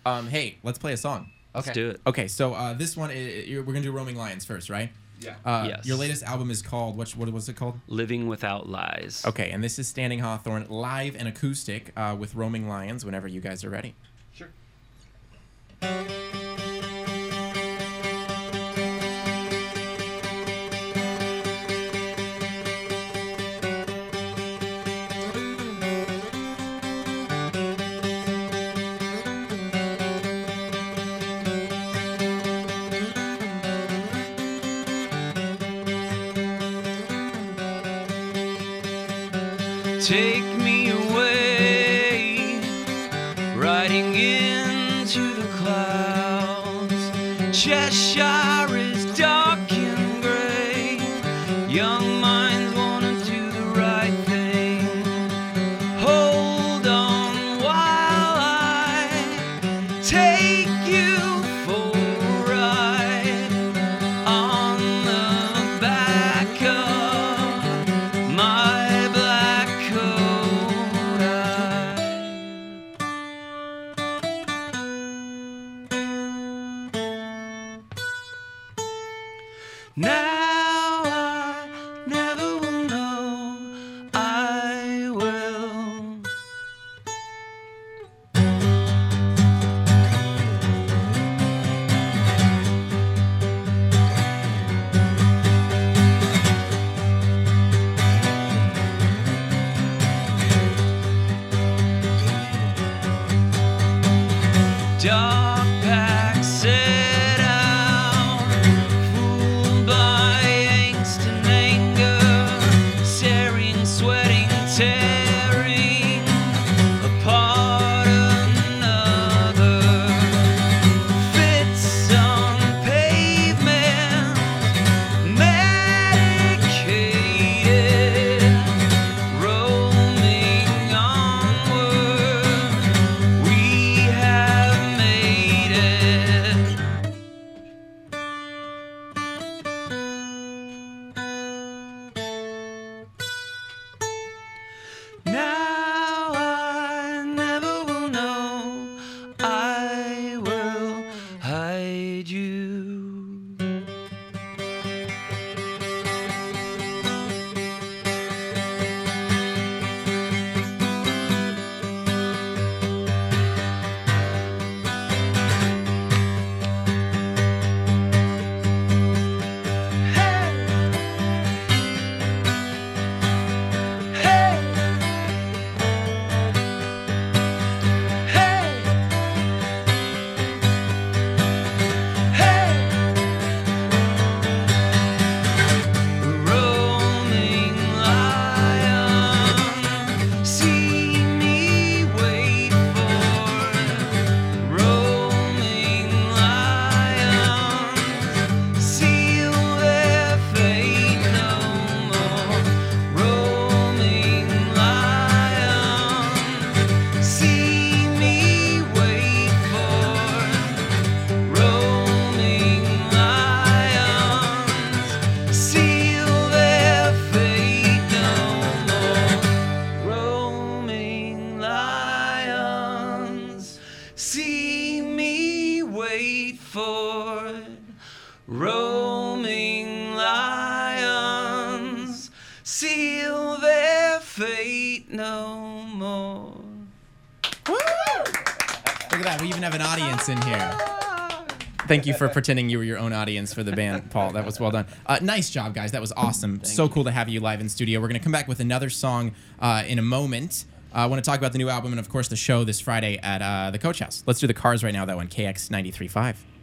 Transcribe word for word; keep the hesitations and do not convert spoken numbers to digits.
Um, hey, let's play a song. Let's Okay. do it. Okay, so uh, this one, is, we're going to do Roaming Lions first, right? Yeah. Uh, Yes. Your latest album is called, what, what was it called? Living Without Lies. Okay, and this is Standing Hawthorne live and acoustic uh, with Roaming Lions whenever you guys are ready. Sure. Take me away, riding into the clouds. Cheshire is dark and gray. Young minds wanna do the right thing. Hold on while I take you for a ride on the back of my black coat. Now I never will know. I will. Dark pack set out, fooled by angst and anger, staring, sweating, tearing apart another. Fits on pavement, medicated, roaming onward. We have made it. Now I never will know. I will hide you. Hey, hey, hey. Roaming lion, see me wait for. Roaming lions, seal their fate no more. Roaming lions, see me wait for. Roaming lions, seal their fate no more. Roaming lions, see me wait for. Roaming lions, seal their fate no more. Woo! Look at that, we even have an audience in here. Thank you for pretending you were your own audience for the band, Paul. That was well done. Uh, nice job, guys. That was awesome. So cool to have you live in studio. We're going to come back with another song uh, in a moment. Uh, I want to talk about the new album and, of course, the show this Friday at uh, the Coach House. Let's do the Cars right now, that one, K X ninety-three point five.